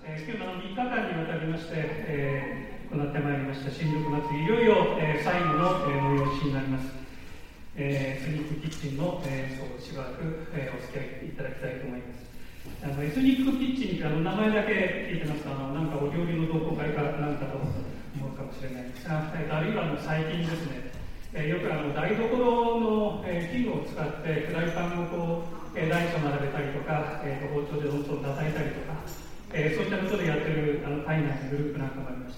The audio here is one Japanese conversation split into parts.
今日も3日間にわたりまして、行ってまいりました新緑祭り、いよいよ、最後の、催しになります。エスニックキッチンの、しばらく、お付き合いいただきたいと思います。エスニックキッチンって名前だけ聞いてますと、なんかお料理の同好会かなんかと思うかもしれないんですが、あるいは最近ですね、よく台所の、器具を使ってフライパンをこう、台所並べたりとか、包丁でどんどん叩いたりとか、そういったことでやってる体内のグループなんかもありました。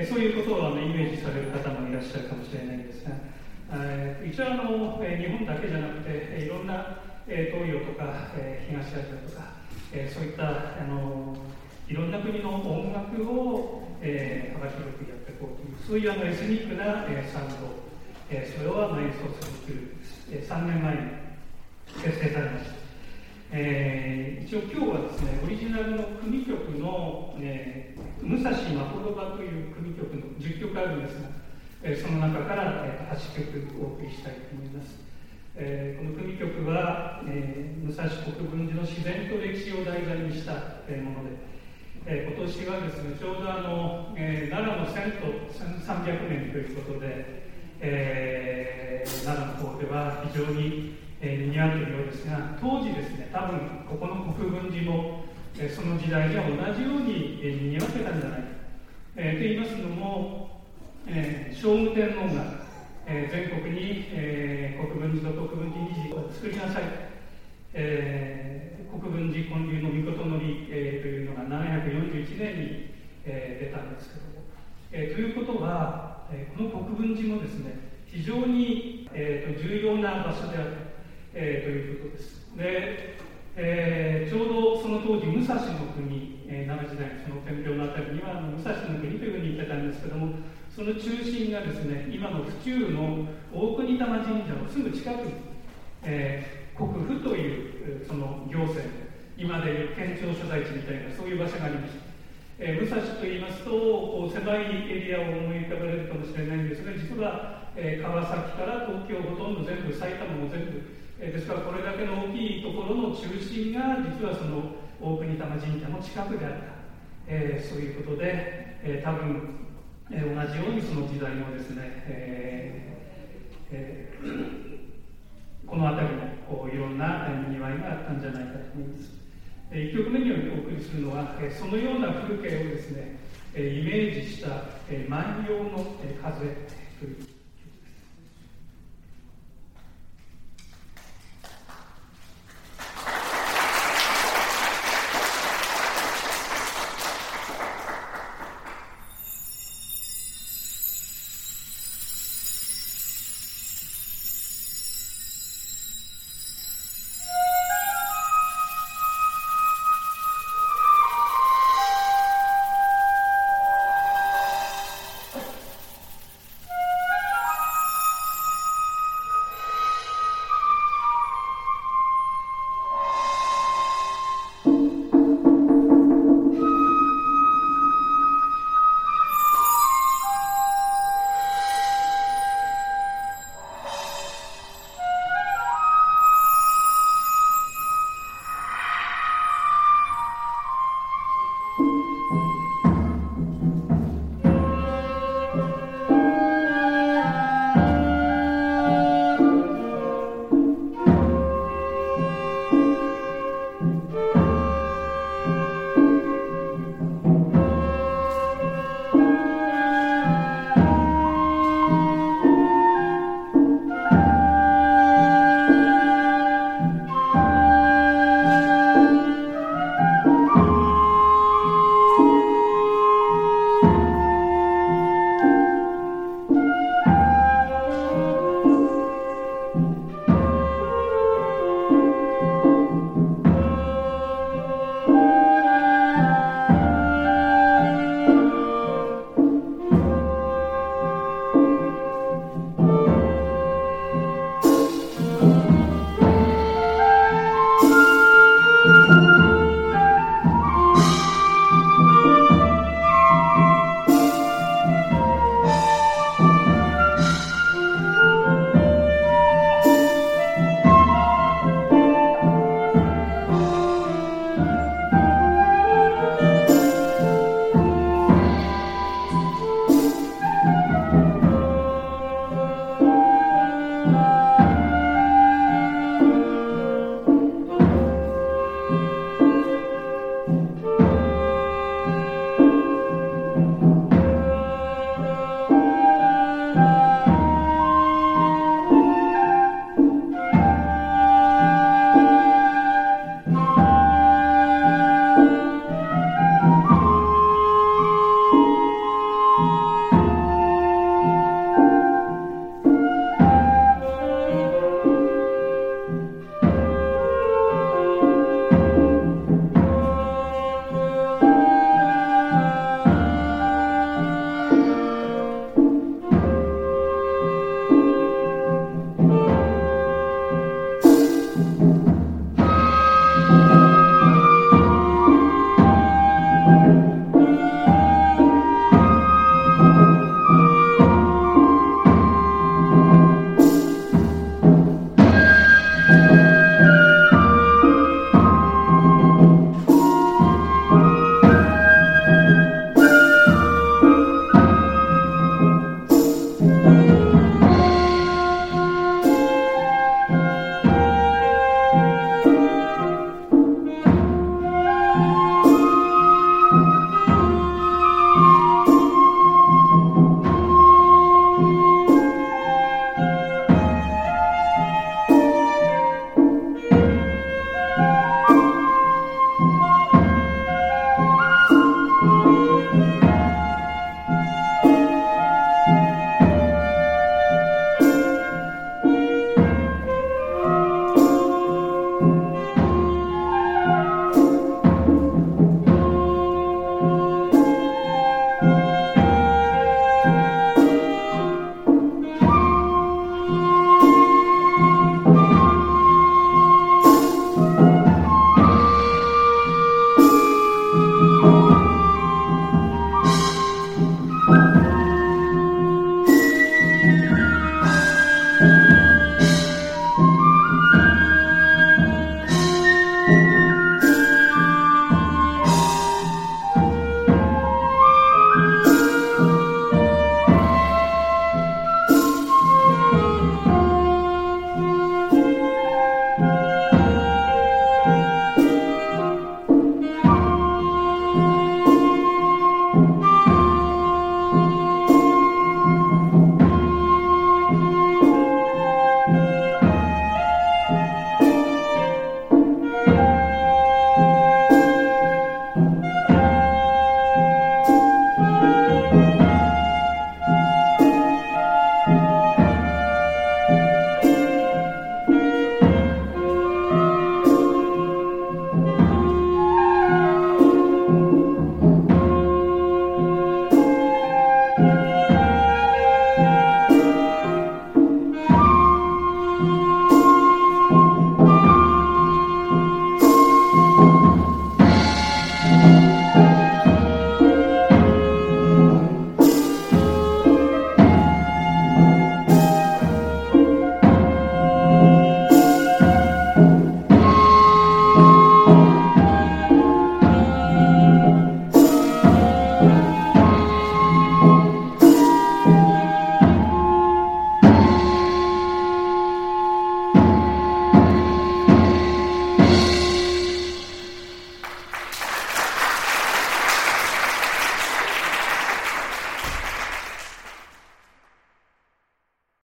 そういうことをイメージされる方もいらっしゃるかもしれないんですが、一応日本だけじゃなくて、いろんな、東洋とか、東アジアとか、そういったいろんな国の音楽を、幅広くやっていこうという、そういうエスニックな、サウンド、それを演奏するグループです。3年前に結成されました。一応今日はですね、オリジナルの組曲の、武蔵まほろばという組曲の10曲あるんですが、その中から、8曲お送りしたいと思います。この組曲は、武蔵国分寺の自然と歴史を題材にしたもので、今年はですね、ちょうど奈良の遷都1300年ということで、奈良の方では非常ににぎわっているようですが、当時ですね、多分ここの国分寺もその時代には同じようににぎわってたんじゃないか。と言いますのも、聖武天皇が全国に国分寺と国分寺二寺を作りなさい。国分寺建立の御事のりというのが741年に出たんですけども、ということは、この国分寺もですね、非常に重要な場所である。ということです。で、ちょうどその当時、武蔵の国、奈良時代のその天平のあたりには武蔵の国というふうに言ってたんですけども、その中心がですね、今の府中の大国玉神社のすぐ近くに、国府というその行政、今でいう県庁所在地みたいなそういう場所がありました。武蔵といいますと、狭いエリアを思い浮かべられるかもしれないんですが、実は、川崎から東京ほとんど全部、埼玉も全部、ですからこれだけの大きいところの中心が実はその大国玉神社の近くであった、そういうことで、多分、同じようにその時代もですね、この辺りもいろんなにぎわいがあったんじゃないかと思います。1曲目にお送りするのは、そのような風景をですね、イメージした万葉の風という